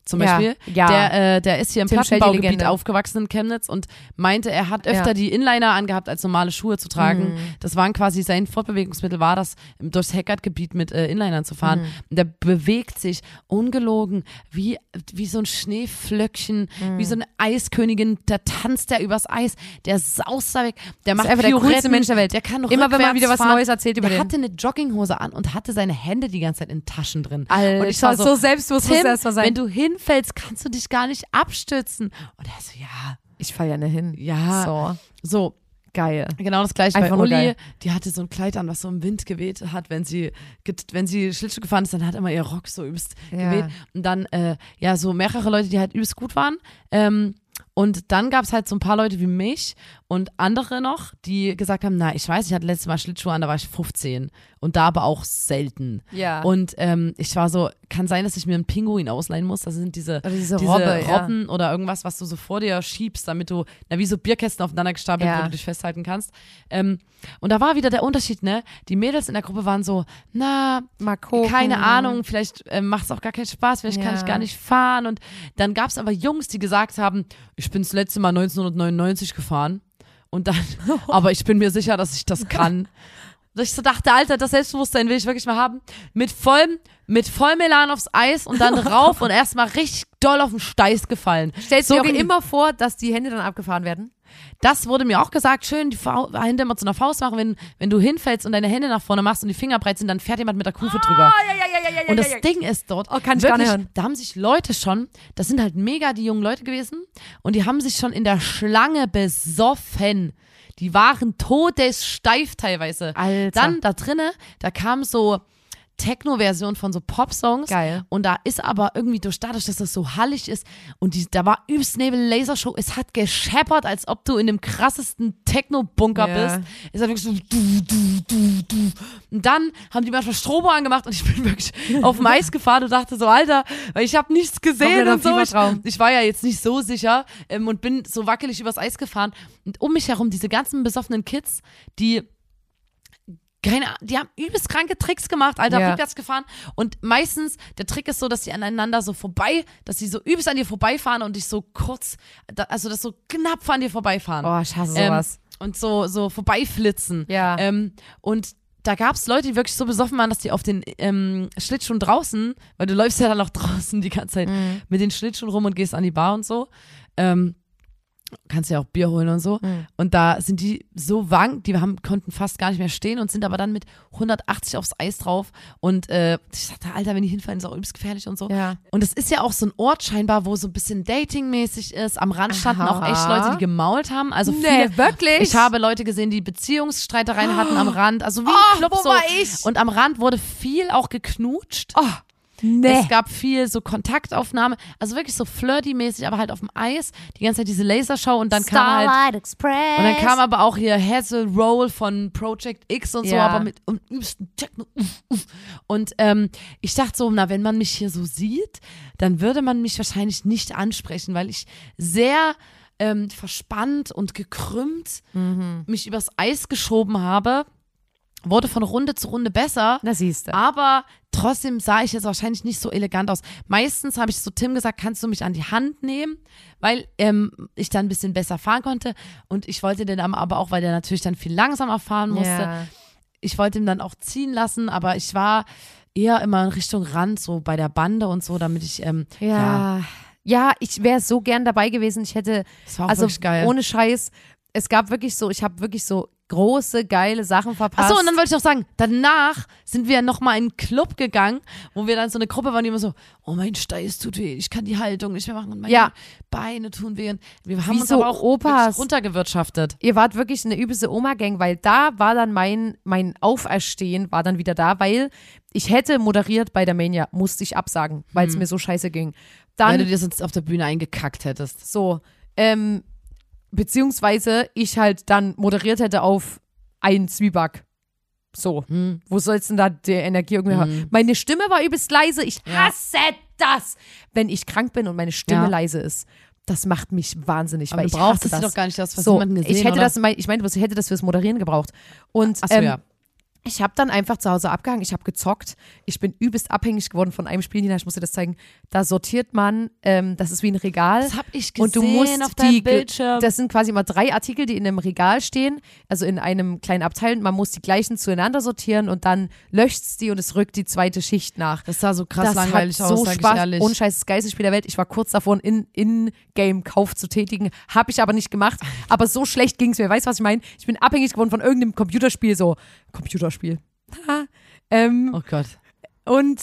zum Ja, Beispiel. ja. Der, äh, der ist hier im Tim Shady, Plattenbaugebiet Legende. aufgewachsen in Chemnitz und meinte, er hat öfter Ja. die Inliner angehabt, als normale Schuhe zu tragen. Mhm. Das waren quasi sein Fortbewegungsmittel, war das, durchs Heckert-Gebiet mit äh, Inlinern zu fahren. Mhm. Und der bewegt sich ungelogen wie, wie so ein Schneeflöckchen, Mhm. wie so eine Eiskönigin. Der tanzt der übers Eis, der saust da weg, der macht einfach der coolste Pirouetten, Mensch der Welt. Der kann Immer wenn man rückwärts wieder was fahren. Neues erzählt über der den. hatte eine Jogginghose an und hatte seine Hände die ganze Zeit in Taschen drin. Alter, und ich war so, so selbstbewusst muss Tim, er erstmal sein. wenn du hinfällst, kannst du dich gar nicht abstützen. Und er so, ja, Ich fall ja nicht hin. ja. So, So, geil. genau das gleiche Einfach bei nur Uli. geil. Die hatte so ein Kleid an, was so im Wind geweht hat, wenn sie, get- wenn sie Schlittschuh gefahren ist, dann hat immer ihr Rock so übelst Ja. geweht. Und dann, äh, ja, so mehrere Leute, die halt übelst gut waren. Ähm, und dann gab es halt so ein paar Leute wie mich und andere noch, die gesagt haben, na, ich weiß, ich hatte letztes Mal Schlittschuhe an, da war ich fünfzehn. Und da aber auch selten. Ja. Und ähm, ich war so, kann sein, dass ich mir einen Pinguin ausleihen muss. Das sind diese, Oder diese diese Robbe, ja. Robben oder irgendwas, was du so vor dir schiebst, damit du, na, wie so Bierkästen aufeinander gestapelt, Ja. wo du dich festhalten kannst. Ähm, und da war wieder der Unterschied, ne? Die Mädels in der Gruppe waren so, na, Mal gucken. keine Ahnung, vielleicht ähm, macht es auch gar keinen Spaß, vielleicht kann Ja. ich gar nicht fahren. Und dann gab es aber Jungs, die gesagt haben, ich bin das letzte Mal neunzehnhundertneunundneunzig gefahren. Und dann, aber ich bin mir sicher, dass ich das kann. Dass ich so dachte, Alter, das Selbstbewusstsein will ich wirklich mal haben. Mit vollem, mit vollem Elan aufs Eis und dann rauf und erstmal richtig doll auf den Steiß gefallen. Stellst So du dir auch ging- immer vor, dass die Hände dann abgefahren werden? Das wurde mir auch gesagt, schön die Fa- Hände immer zu einer Faust machen, wenn, wenn du hinfällst und deine Hände nach vorne machst und die Finger breit sind, dann fährt jemand mit der Kufe drüber. ja, ja, ja, ja, Und das Ding ist dort, Oh, kann ich gar wirklich, nicht hören. da haben sich Leute schon, das sind halt mega die jungen Leute gewesen und die haben sich schon in der Schlange besoffen. Die waren todessteif teilweise. Alter. Dann da drinne, da kam so Techno-Version von so Pop-Songs. Geil. Und da ist aber irgendwie durch dadurch, dass das so hallig ist und die, da war übelst Nebel Lasershow, es hat gescheppert, als ob du in dem krassesten Techno-Bunker Ja. bist. Es hat wirklich so du, du, du, du. Und dann haben die manchmal Strobo angemacht und ich bin wirklich auf dem Eis gefahren und dachte so, Alter, weil ich habe nichts gesehen Kompletter und so. Ich, Fiebertraum. ich war ja jetzt nicht so sicher ähm, und bin so wackelig übers Eis gefahren. Und um mich herum diese ganzen besoffenen Kids, die keine Ahnung, die haben übelst kranke Tricks gemacht, Alter, Ja. rückwärts gefahren. Und meistens, der Trick ist so, dass die aneinander so vorbei, dass sie so übelst an dir vorbeifahren und dich so kurz, da, also das so knapp an dir vorbeifahren. Oh, ich hasse Ähm, sowas. und so, so vorbeiflitzen. Ja. Ähm, und da gab es Leute, die wirklich so besoffen waren, dass die auf den ähm, Schlittschuhen draußen, weil du läufst ja dann noch draußen die ganze Zeit Mhm. mit den Schlittschuhen rum und gehst an die Bar und so. Ähm, kannst ja auch Bier holen und so. Mhm. Und da sind die so wank, die haben, konnten fast gar nicht mehr stehen und sind aber dann mit hundertachtzig aufs Eis drauf. Und äh, ich dachte, Alter, wenn die hinfallen, ist auch übelst gefährlich und so. Ja. Und es ist ja auch so ein Ort scheinbar, wo so ein bisschen Dating-mäßig ist. Am Rand standen Aha. auch echt Leute, die gemault haben. Also Nee, viele, wirklich? Ich habe Leute gesehen, die Beziehungsstreitereien hatten am Rand. Also wie ein Oh, Club wo so. war ich? Und am Rand wurde viel auch geknutscht. Oh, nee. Es gab viel so Kontaktaufnahme, also wirklich so flirty-mäßig, aber halt auf dem Eis. Die ganze Zeit diese Lasershow und dann kam halt Starlight Express. und dann kam aber auch hier Hazel Roll von Project X und so, Ja. aber mit um, übelsten Techno. Uff, uff. Und ähm, ich dachte so, na, wenn man mich hier so sieht, dann würde man mich wahrscheinlich nicht ansprechen, weil ich sehr ähm, verspannt und gekrümmt Mhm. mich übers Eis geschoben habe. Wurde von Runde zu Runde besser. Na siehst du. Aber trotzdem sah ich jetzt wahrscheinlich nicht so elegant aus. Meistens habe ich zu Tim gesagt, kannst du mich an die Hand nehmen, weil ähm, ich dann ein bisschen besser fahren konnte. Und ich wollte den aber auch, weil der natürlich dann viel langsamer fahren musste, Ja. ich wollte ihn dann auch ziehen lassen, aber ich war eher immer in Richtung Rand, so bei der Bande und so, damit ich, ähm, ja, Ja. Ja, ich wäre so gern dabei gewesen. Ich hätte, das war auch also wirklich geil. ohne Scheiß, es gab wirklich so, ich habe wirklich so große, geile Sachen verpasst. Achso, und dann wollte ich noch sagen, danach sind wir nochmal in einen Club gegangen, wo wir dann so eine Gruppe waren, die immer so, oh, mein Steiß tut weh, ich kann die Haltung nicht mehr machen und meine Ja. Beine tun weh. Und wir haben Wie uns so aber auch Opas. wirklich runtergewirtschaftet. Ihr wart wirklich eine übelste Oma-Gang, weil da war dann mein, mein Auferstehen, war dann wieder da, weil ich hätte moderiert bei der Mania, musste ich absagen, weil es mir so scheiße ging. Weil du Dann dir sonst auf der Bühne eingekackt hättest. so, ähm, beziehungsweise ich halt dann moderiert hätte auf einen Zwieback. So, Hm. wo sollst denn da die Energie irgendwie haben? Meine Stimme war übelst leise. Ich Ja. hasse das, wenn ich krank bin und meine Stimme Ja. leise ist. Das macht mich wahnsinnig, Aber weil du ich brauchst hasse es das. doch gar nicht, du hast fast so, niemanden gesehen, ich hätte oder? das, mein- ich meinte, bloß, ich hätte das fürs Moderieren gebraucht. Und Achso, ähm, ja. ich habe dann einfach zu Hause abgehangen, ich habe gezockt, ich bin übelst abhängig geworden von einem Spiel, Nina, ich muss dir das zeigen, da sortiert man, ähm, das ist wie ein Regal. Das hab ich gesehen und du musst auf deinem die, Bildschirm. Das sind quasi immer drei Artikel, die in einem Regal stehen, also in einem kleinen Abteil, und man muss die gleichen zueinander sortieren und dann löscht es die und es rückt die zweite Schicht nach. Das sah so krass das langweilig hat aus, so sag Spaß, ich ehrlich. ohne Scheiß, das geilste Spiel der Welt. Ich war kurz davor, einen In-Game-Kauf zu tätigen, habe ich aber nicht gemacht, aber so schlecht ging es mir, weißt du, was ich meine? Ich bin abhängig geworden von irgendeinem Computerspiel, so, Computerspiel. ähm, Oh Gott. und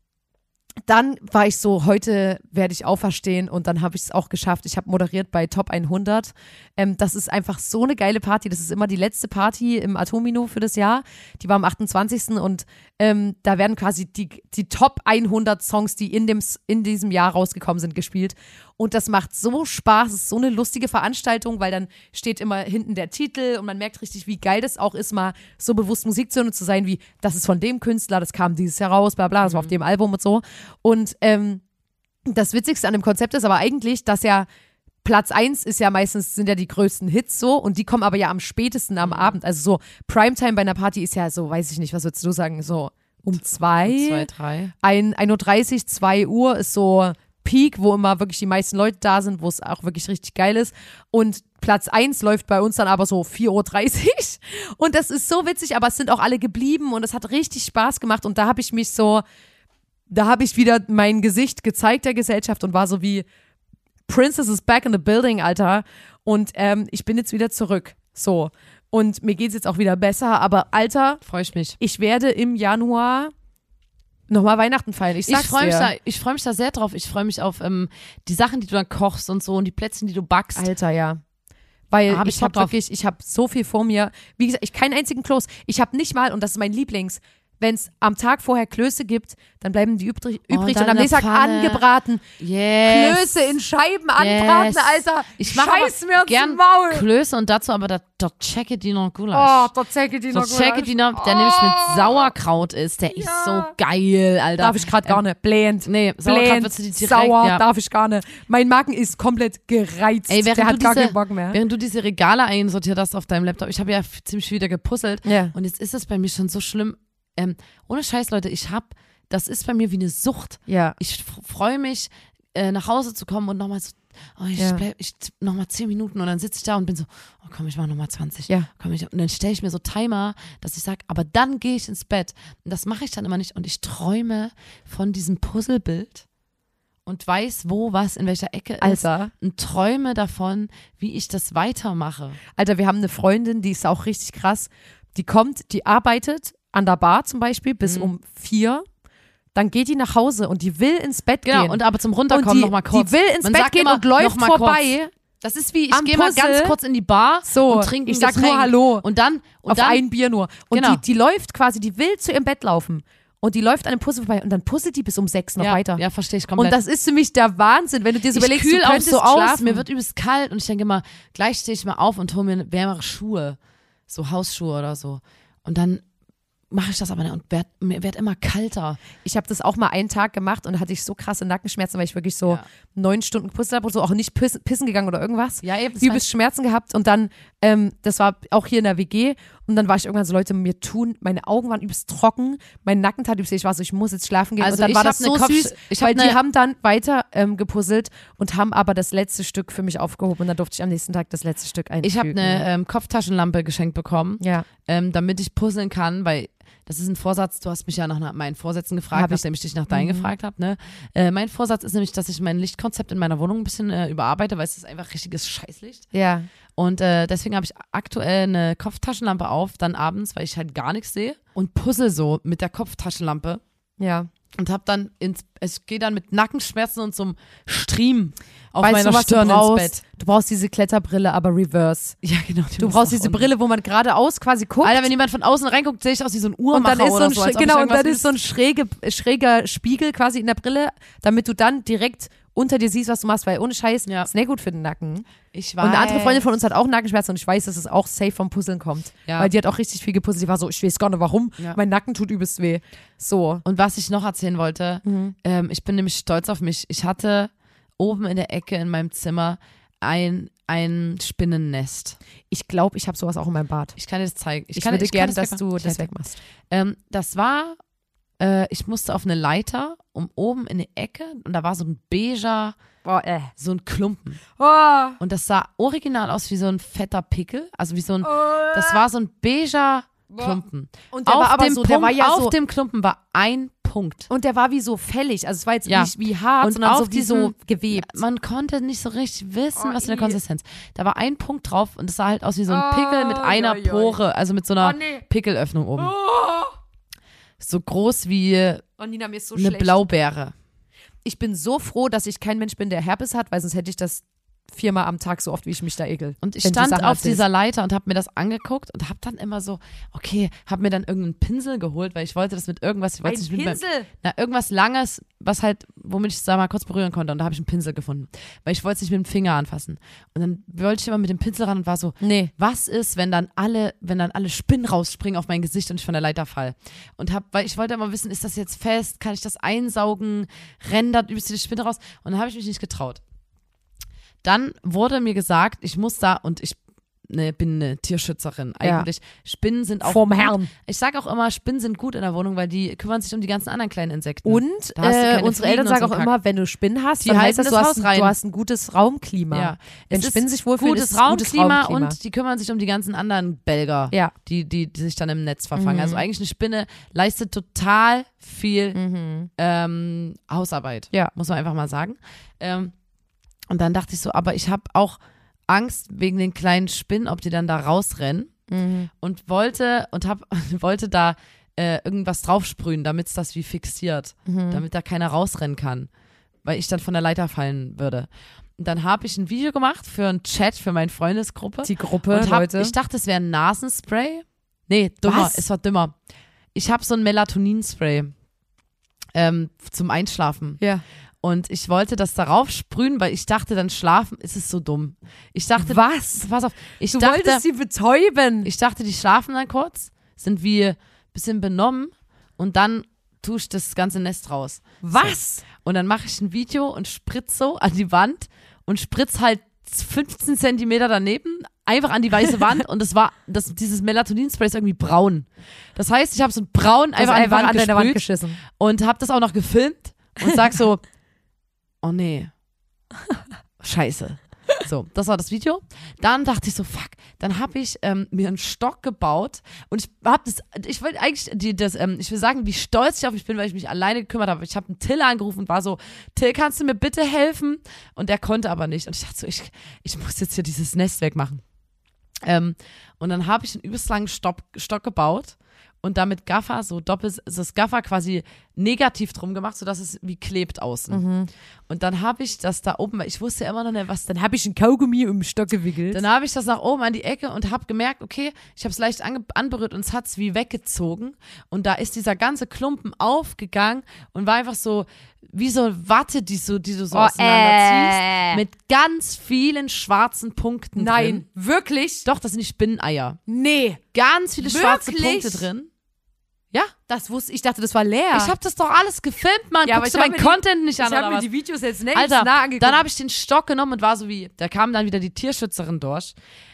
dann war ich so, heute werde ich auferstehen und dann habe ich es auch geschafft. Ich habe moderiert bei Top hundert. Ähm, das ist einfach so eine geile Party. Das ist immer die letzte Party im Atomino für das Jahr. Die war am achtundzwanzigsten und ähm, da werden quasi die, die Top hundert Songs, die in, dem, in diesem Jahr rausgekommen sind, gespielt. Und das macht so Spaß. Es ist so eine lustige Veranstaltung, weil dann steht immer hinten der Titel und man merkt richtig, wie geil das auch ist, mal so bewusst Musik zu hören und zu sein, wie das ist von dem Künstler, das kam dieses Jahr raus, bla bla, das war auf dem Album und so. Und ähm, das Witzigste an dem Konzept ist aber eigentlich, dass ja Platz eins ist ja meistens, sind ja die größten Hits so und die kommen aber ja am spätesten am Abend. Also so Primetime bei einer Party ist ja so, weiß ich nicht, was würdest du sagen, so um zwei? Zwei, drei. ein Uhr dreißig, zwei Uhr ist so Peak, wo immer wirklich die meisten Leute da sind, wo es auch wirklich richtig geil ist. Und Platz eins läuft bei uns dann aber so vier Uhr dreißig. Und das ist so witzig, aber es sind auch alle geblieben und es hat richtig Spaß gemacht. Und da habe ich mich so, da habe ich wieder mein Gesicht gezeigt der Gesellschaft und war so wie, Princess is back in the building, Alter. Und ähm, ich bin jetzt wieder zurück. So. Und mir geht es jetzt auch wieder besser. Aber Alter, Freue ich mich. ich werde im Januar nochmal Weihnachten feiern. Ich Ich sag's freue mich, dir. da, ich freu mich da sehr drauf. Ich freue mich auf ähm, die Sachen, die du dann kochst und so und die Plätzchen, die du backst. Alter, ja. Weil Da hab ich ich Bock habe drauf. wirklich, ich habe so viel vor mir. Wie gesagt, ich keinen einzigen Kloß. Ich habe nicht mal, und das ist mein Lieblings, wenn es am Tag vorher Klöße gibt, dann bleiben die übrig, Oh, übrig dann und am in der nächsten Tag Pfanne. angebraten. Yes. Klöße in Scheiben anbraten, Yes. Alter. Ich mache Scheiß mir ins gern Maul. Klöße und dazu aber da, da checke die noch Oh, Gulasch. da zecke die so noch checke Gulasch. die noch, der nämlich mit Oh. Sauerkraut ist. Der ist so geil, Alter. Darf ich gerade gar nicht. Blähend. Nee, Sauerkraut Blähend, würdest du die direkt, sauer, ja. darf ich gar nicht. Mein Magen ist komplett gereizt. Ey, während Der du hat gar diese- keinen Bock mehr. Während du diese Regale einsortiert hast auf deinem Laptop, ich habe ja f- ziemlich wieder gepuzzelt Ja. und jetzt ist es bei mir schon so schlimm. Ähm, ohne Scheiß, Leute, ich hab, das ist bei mir wie eine Sucht. Ja. Ich f- freue mich, äh, nach Hause zu kommen und nochmal so, oh, ich Ja. bleib, ich nochmal zehn Minuten und dann sitze ich da und bin so, oh komm, ich mach nochmal zwanzig. Ja. Komm, ich, und dann stelle ich mir so Timer, dass ich sage, aber dann gehe ich ins Bett. Und das mache ich dann immer nicht und ich träume von diesem Puzzlebild und weiß, wo was in welcher Ecke ist. Alter. Und träume davon, wie ich das weitermache. Alter, wir haben eine Freundin, die ist auch richtig krass. Die kommt, die arbeitet an der Bar zum Beispiel bis Mhm. um vier. Dann geht die nach Hause und die will ins Bett Genau, gehen. und aber zum und Runterkommen die, nochmal kurz. die will ins Man Bett sagt gehen immer, und läuft noch mal vorbei. Kurz. Das ist wie, ich Am gehe mal Puzzle. ganz kurz in die Bar So, und trinke ich ein sag Getränk. nur Hallo. Und dann, und Auf dann ein Bier nur. Und Genau. die, die läuft quasi, die will zu ihrem Bett laufen. Und die läuft an dem Puzzle vorbei und dann puzzelt die bis um sechs noch ja, weiter. Ja, verstehe ich Und komplett. das ist für mich der Wahnsinn, wenn du dir so ich überlegst, kühl du auch könntest so aus, schlafen. mir wird übelst kalt und ich denke immer, gleich stehe ich mal auf und hole mir wärmere Schuhe. So Hausschuhe oder so. Und dann mache ich das aber nicht und werd, mir wird immer kalter. Ich habe das auch mal einen Tag gemacht und da hatte ich so krasse Nackenschmerzen, weil ich wirklich so Ja. neun Stunden gepustet habe und so auch nicht pissen, pissen gegangen oder irgendwas. Ja, eben. das Übelst Schmerzen gehabt und dann, ähm, das war auch hier in der W G und dann war ich irgendwann so, Leute, mir tun, meine Augen waren übelst trocken, mein Nacken tat übelst weh, ich war so, ich muss jetzt schlafen gehen Also und dann ich war hab das ne so Kopf- süß, ich hab weil die ne- haben dann weiter ähm, gepuzzelt und haben aber das letzte Stück für mich aufgehoben und dann durfte ich am nächsten Tag das letzte Stück einfügen. Ich habe eine ähm, Kopftaschenlampe geschenkt bekommen, ja, ähm, damit ich puzzeln kann, weil das ist ein Vorsatz, du hast mich ja nach na- meinen Vorsätzen gefragt, Hab ich- nachdem ich dich nach deinen Mhm. gefragt habe. Ne? Äh, mein Vorsatz ist nämlich, dass ich mein Lichtkonzept in meiner Wohnung ein bisschen äh, überarbeite, weil es ist einfach richtiges Scheißlicht. ja, Und äh, deswegen habe ich aktuell eine Kopftaschenlampe auf, dann abends, weil ich halt gar nichts sehe und puzzle so mit der Kopftaschenlampe ja. und habe dann ins, ich gehe dann mit Nackenschmerzen und so einem Stream auf Weißt meiner du, was Stirn du brauchst? ins Bett. Du brauchst diese Kletterbrille, aber reverse. Ja, genau. die Du muss brauchst nach diese unten. Brille, wo man geradeaus quasi guckt. Alter, wenn jemand von außen reinguckt, sehe ich aus wie so ein Uhrmacher Und dann ist so oder ein, so. schräg- als ob ich genau, und irgendwas dann ist so ein schräge, schräger Spiegel quasi in der Brille, damit du dann direkt unter dir siehst, was du machst, weil ohne Scheiß Ja. ist nicht gut für den Nacken. Ich weiß. Und eine andere Freundin von uns hat auch Nackenschmerzen und ich weiß, dass es auch safe vom Puzzeln kommt. Ja. Weil die hat auch richtig viel gepuzzelt. Die war so, ich weiß gar nicht warum, Ja. mein Nacken tut übelst weh. So. Und was ich noch erzählen wollte, Mhm. ähm, ich bin nämlich stolz auf mich. Ich hatte oben in der Ecke in meinem Zimmer ein, ein Spinnennest. Ich glaube, ich habe sowas auch in meinem Bad. Ich kann dir das zeigen. Ich, Ich kann, würde ich kann gerne, das dass wegmachen. du Ich das weiß- wegmachst. Ähm, das war, äh, ich musste auf eine Leiter, um oben in die Ecke und da war so ein beiger, Oh, äh. so ein Klumpen. Oh. Und das sah original aus wie so ein fetter Pickel. Also wie so ein, das war so ein beiger Klumpen. Und der auf war aber dem so, Punkt, der war ja auf so, dem Klumpen war ein Punkt. und der war wie so fällig. Also es war jetzt Ja. nicht wie hart, Und sondern auf so wie so diesem- gewebt. Man konnte nicht so richtig wissen, Oh, was für eine i. Konsistenz. Da war ein Punkt drauf und es sah halt aus wie so ein Oh, Pickel mit einer joi, joi. Pore, also mit so einer Oh, nee. Pickelöffnung oben. Oh. So groß wie Oh, Nina, mir ist so eine schlecht. Blaubeere. Ich bin so froh, dass ich kein Mensch bin, der Herpes hat, weil sonst hätte ich das viermal am Tag so oft, wie ich mich da ekel. Und ich wenn du stand Sachen auf erzählst. dieser Leiter und habe mir das angeguckt und habe dann immer so, okay, habe mir dann irgendeinen Pinsel geholt, weil ich wollte das mit irgendwas, ich wollte Ein es nicht mit meinem- Pinsel? na, irgendwas Langes, was halt, womit ich es da mal kurz berühren konnte. Und da habe ich einen Pinsel gefunden, weil ich wollte es nicht mit dem Finger anfassen. Und dann wollte ich immer mit dem Pinsel ran und war so, Nee. was ist, wenn dann alle, wenn dann alle Spinnen rausspringen auf mein Gesicht und ich von der Leiter fall? Und hab, weil ich wollte immer wissen, ist das jetzt fest? Kann ich das einsaugen? Rendert übelst die Spinne raus? Und dann habe ich mich nicht getraut. Dann wurde mir gesagt, ich muss da, und ich ne, bin eine Tierschützerin Ja. eigentlich. Spinnen sind auch Vom gut. Herrn. Ich sage auch immer, Spinnen sind gut in der Wohnung, weil die kümmern sich um die ganzen anderen kleinen Insekten. Und Da hast du äh, keine unsere Fliegen Eltern und sagen so auch einen immer, wenn du Spinnen hast, Die dann halten heißt das, das du hast, Haus ein, rein. du hast ein gutes Raumklima. Ja. Wenn Es ist Spinnen sich wohlfühlen, gutes ist es ein gutes Raumklima, Raumklima. und die kümmern sich um die ganzen anderen Belger, Ja. die, die, die sich dann im Netz verfangen. Mhm. Also eigentlich eine Spinne leistet total viel ähm, Hausarbeit, Ja. muss man einfach mal sagen. Ähm, und dann dachte ich so, aber ich habe auch Angst wegen den kleinen Spinnen, ob die dann da rausrennen, Mhm. und wollte und hab, wollte da äh, irgendwas draufsprühen, damit es das wie fixiert, Mhm. damit da keiner rausrennen kann, weil ich dann von der Leiter fallen würde. Und dann habe ich ein Video gemacht für einen Chat für meine Freundesgruppe. Die Gruppe, und hab, Leute. ich dachte, es wäre ein Nasenspray. Nee, dümmer, Was? es war dümmer. Ich habe so ein Melatonin-Spray ähm, zum Einschlafen. ja. Und ich wollte das darauf sprühen, weil ich dachte, dann schlafen, ist es so dumm. Ich dachte, Was? pass auf, ich Du dachte, wolltest sie betäuben. ich dachte, die schlafen dann kurz, sind wie ein bisschen benommen und dann tue ich das ganze Nest raus. Was? Und dann mache ich ein Video und spritz so an die Wand und spritz halt fünfzehn Zentimeter daneben, einfach an die weiße Wand, und das war, das, dieses Melatonin-Spray ist irgendwie braun. Das heißt, ich habe so ein braun Also einfach, an die einfach Wand an deine Wand gesprüht geschissen. und habe das auch noch gefilmt und sag so, oh nee, scheiße. So, das war das Video. Dann dachte ich so, fuck, dann habe ich ähm, mir einen Stock gebaut und ich habe das, ich will eigentlich, die, das, ähm, ich will sagen, wie stolz ich auf mich bin, weil ich mich alleine gekümmert habe. Ich habe einen Till angerufen und war so, Till, kannst du mir bitte helfen? Und der konnte aber nicht. Und ich dachte so, ich, ich muss jetzt hier dieses Nest wegmachen. Ähm, und dann habe ich einen übelst langen Stock, Stock gebaut und damit Gaffer, so doppelt, also das Gaffer quasi negativ drum gemacht, sodass es wie klebt außen. Mhm. Und dann habe ich das da oben, weil ich wusste ja immer noch nicht, was Dann habe ich ein Kaugummi um den Stock gewickelt. dann habe ich das nach oben an die Ecke und habe gemerkt, okay, ich habe es leicht ange- anberührt und es hat es wie weggezogen. Und da ist dieser ganze Klumpen aufgegangen und war einfach so wie so Watte, die, so, die du so Oh, auseinanderziehst, äh. mit ganz vielen schwarzen Punkten Nein, drin. wirklich? Doch, das sind die Spinneneier. Nee, Ganz viele schwarze Wirklich? Punkte drin. Ja, das wusste ich. dachte, das war leer. ich habe das doch alles gefilmt, Mann. Ja, aber Guckst ich du hab meinen mir die- Content nicht an ich habe oder mir was? die Videos jetzt nicht Alter, nah angeguckt. dann habe ich den Stock genommen und war so wie, da kam dann wieder die Tierschützerin durch.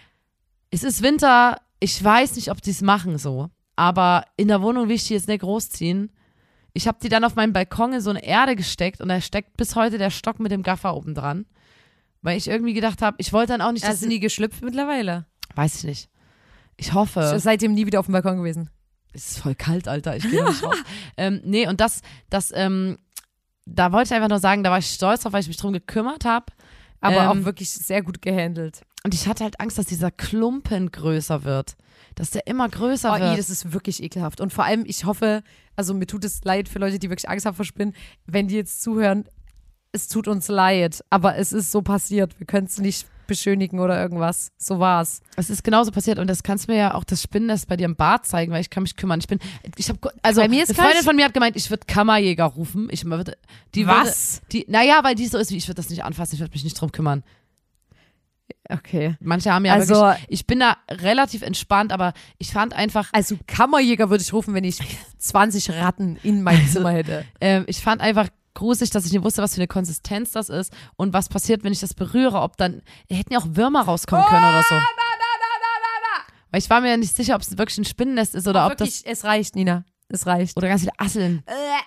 Es ist Winter, ich weiß nicht, ob die es machen so, aber in der Wohnung will ich die jetzt nicht großziehen. Ich habe die dann auf meinen Balkon in so eine Erde gesteckt und da steckt bis heute der Stock mit dem Gaffer oben dran, weil ich irgendwie gedacht habe, ich wollte dann auch nicht, Das dass sind die geschlüpft mittlerweile. weiß ich nicht. Ich hoffe. Ich seitdem nie wieder auf dem Balkon gewesen. Es ist voll kalt, Alter, ich gehe nicht raus. ähm, nee, und das, das, ähm, da wollte ich einfach nur sagen, da war ich stolz drauf, weil ich mich drum gekümmert habe. Aber Ähm, auch wirklich sehr gut gehandelt. Und ich hatte halt Angst, dass dieser Klumpen größer wird. Dass der immer größer Oh, wird. i, das ist wirklich ekelhaft. Und vor allem, ich hoffe, also mir tut es leid für Leute, die wirklich Angst haben vor Spinnen, wenn die jetzt zuhören, es tut uns leid, aber es ist so passiert. Wir können es nicht beschönigen oder irgendwas. So war's. Es ist genauso passiert und das kannst du mir ja auch das Spinnennest bei dir im Bad zeigen, weil ich kann mich kümmern. Ich bin, ich habe, also Bei mir ist eine Freundin gleich- von mir hat gemeint, ich würde Kammerjäger rufen. Ich würde, die Was? Würde, die, naja, weil die so ist wie, ich würde das nicht anfassen, ich würde mich nicht drum kümmern. Okay. Manche haben ja Also- wirklich, ich bin da relativ entspannt, aber ich fand einfach, Also Kammerjäger würde ich rufen, wenn ich zwanzig Ratten in meinem Zimmer hätte. ähm, ich fand einfach gruselig, dass ich nicht wusste, was für eine Konsistenz das ist und was passiert, wenn ich das berühre. Ob dann, hätten ja auch Würmer rauskommen können oder so. Weil ich war mir ja nicht sicher, ob es wirklich ein Spinnennest ist oder Auch ob wirklich, das... es reicht, Nina. Es reicht. Oder ganz viele Asseln.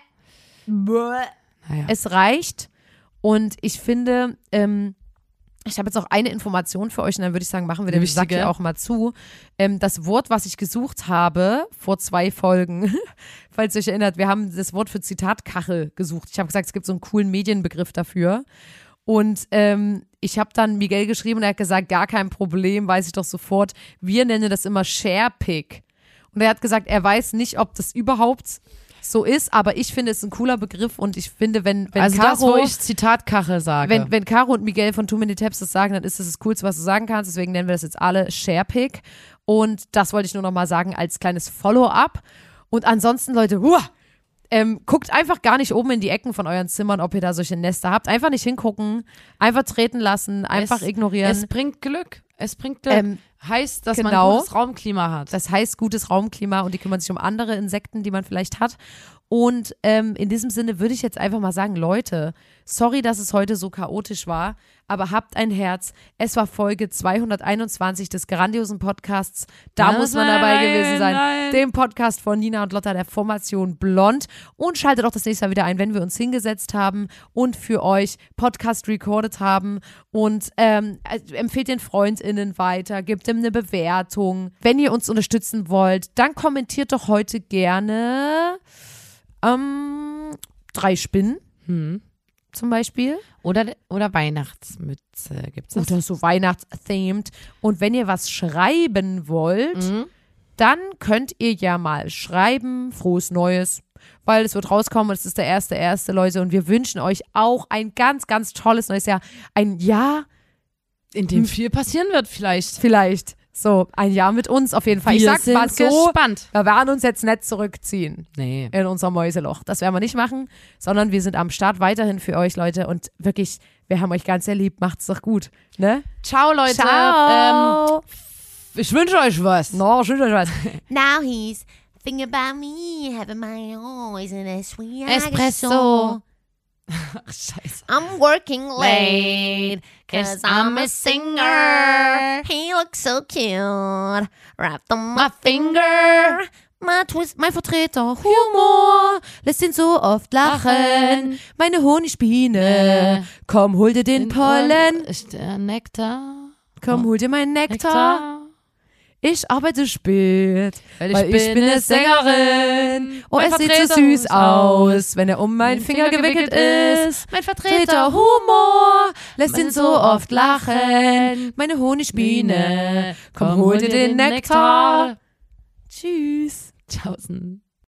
Naja. Es reicht. Und ich finde, ähm, ich habe jetzt auch eine Information für euch und dann würde ich sagen, machen wir den Sack hier auch mal zu. Ähm, das Wort, was ich gesucht habe vor zwei Folgen, falls ihr euch erinnert, wir haben das Wort für Zitatkachel gesucht. Ich habe gesagt, es gibt so einen coolen Medienbegriff dafür. Und ähm, ich habe dann Miguel geschrieben und er hat gesagt, gar kein Problem, weiß ich doch sofort. Wir nennen das immer Sharepick. Und er hat gesagt, er weiß nicht, ob das überhaupt so ist, aber ich finde es ein cooler Begriff und ich finde, wenn, wenn also Caro, das, wo ich Zitatkachel sage. wenn, wenn Caro und Miguel von Too Many Tabs das sagen, dann ist das das Coolste, was du sagen kannst. Deswegen nennen wir das jetzt alle Sharepick. Und das wollte ich nur noch mal sagen als kleines Follow-up. Und ansonsten, Leute, huah, ähm, guckt einfach gar nicht oben in die Ecken von euren Zimmern, ob ihr da solche Nester habt. Einfach nicht hingucken, einfach treten lassen, einfach es, ignorieren. Es bringt Glück. Es bringt Glück. Ähm, heißt, dass genau. man ein gutes Raumklima hat. Das heißt gutes Raumklima und die kümmern sich um andere Insekten, die man vielleicht hat. Und ähm, in diesem Sinne würde ich jetzt einfach mal sagen, Leute, sorry, dass es heute so chaotisch war, aber habt ein Herz. Es war Folge zweihunderteinundzwanzig des grandiosen Podcasts. Da Das muss man nein, dabei gewesen sein. nein. Dem Podcast von Nina und Lotta, der Formation Blond. Und schaltet auch das nächste Mal wieder ein, wenn wir uns hingesetzt haben und für euch Podcast recorded haben. Und ähm, empfehlt den FreundInnen weiter, gebt ihm eine Bewertung. Wenn ihr uns unterstützen wollt, dann kommentiert doch heute gerne ähm, drei Spinnen Hm. zum Beispiel. Oder, oder Weihnachtsmütze gibt's das? Oder so Weihnachts-themed. Und wenn ihr was schreiben wollt, Mhm. dann könnt ihr ja mal schreiben, frohes Neues, weil es wird rauskommen und es ist der erste, erste, Leute. Und wir wünschen euch auch ein ganz, ganz tolles neues Jahr. Ein Jahr In dem viel passieren wird vielleicht. vielleicht. So, ein Jahr mit uns auf jeden Fall. Wir ich sag's sind mal so, gespannt. wir werden uns jetzt nicht zurückziehen Nee. in unser Mäuseloch. Das werden wir nicht machen, sondern wir sind am Start weiterhin für euch, Leute. Und wirklich, wir haben euch ganz sehr lieb. Macht's doch gut, ne? Ciao, Leute. Ciao. Ähm, ich wünsche euch was. No, schön, schön, schön. Now he's thinking about me, having my own in a sweet Espresso. Ach, scheiße. I'm working late, cause I'm a singer. He looks so cute, wrapped on my finger. My twist, mein Vertreter, Humor, lässt ihn so oft lachen. Meine Honigbiene, komm, hol dir den Pollen. Ist der Nektar? Komm, hol dir meinen Nektar. Ich arbeite spät, Weil weil ich bin eine Sängerin. Oh, Mein es sieht so Vertreter süß muss aus, wenn er um meinen Finger gewickelt ist. Mein Vertreter Humor, lässt ihn so oft lachen. Meine Honigbiene, komm, hol dir den Nektar. Tschüss. Tschaußen.